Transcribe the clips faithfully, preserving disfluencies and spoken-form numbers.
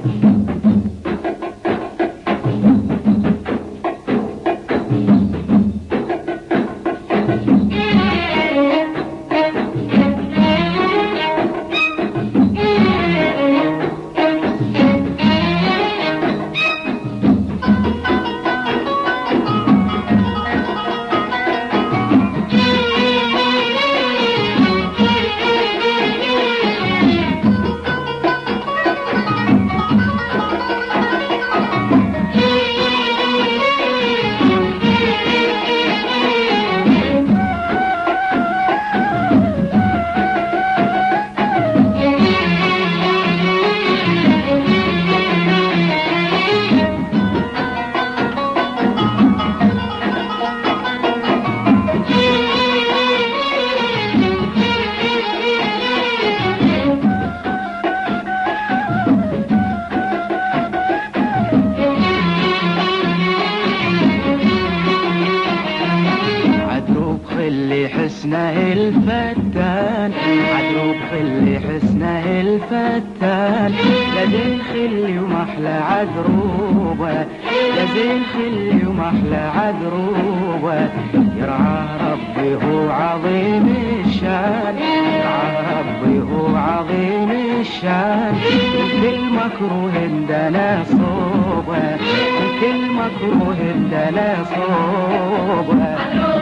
حسنه الفتان عدروب خلي حسنه الفتان يا زين خلي ومحلى عدروبه يا زين خلي ومحلى عدروبه يرعاه ربي هو عظيم الشان يرعاه ربي هو عظيم الشان كل مكروه عندنا صوبه كل مكروه عندنا صوبه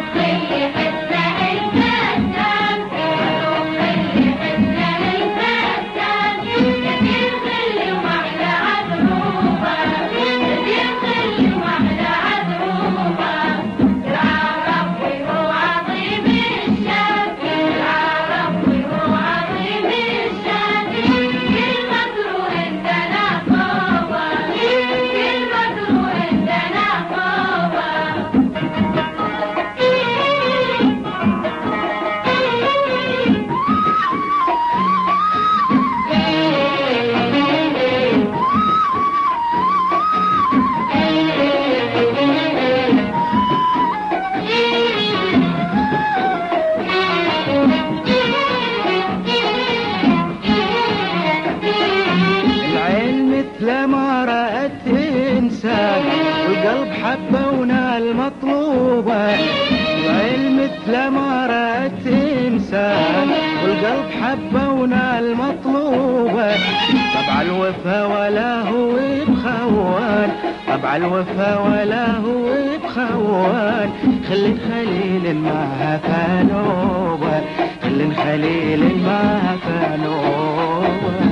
لما رأت إنسان والقلب حبه ونال مطلوبه العلم مثل ما رأت إنسان والقلب حبه ونال مطلوبه طبع الوفا ولا هو بخوان طبع الوفا ولا هو بخوان خلي خليل معها فانوبه خلي خليل معها فانوبه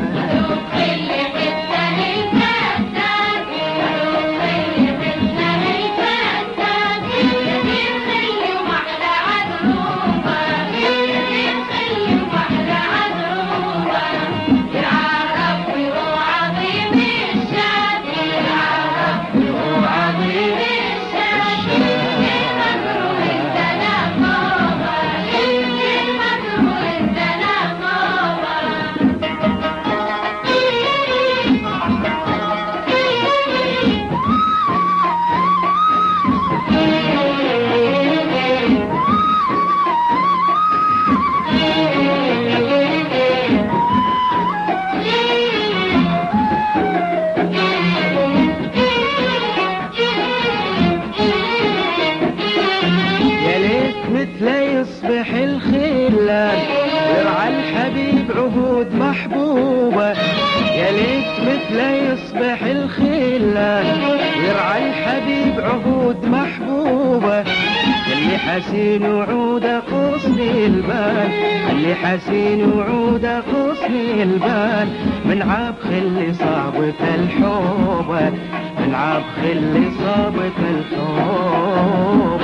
لا يصبح الخلان يرعى الحبيب عهود محبوبة يا ليت مثل يصبح الخلان يرعى الحبيب عهود محبوبة اللي حسين وعوده قصني البال اللي حسين وعوده قصني البال من عاب خلي صابت الحوبة من عاب خلي صابت الحوبة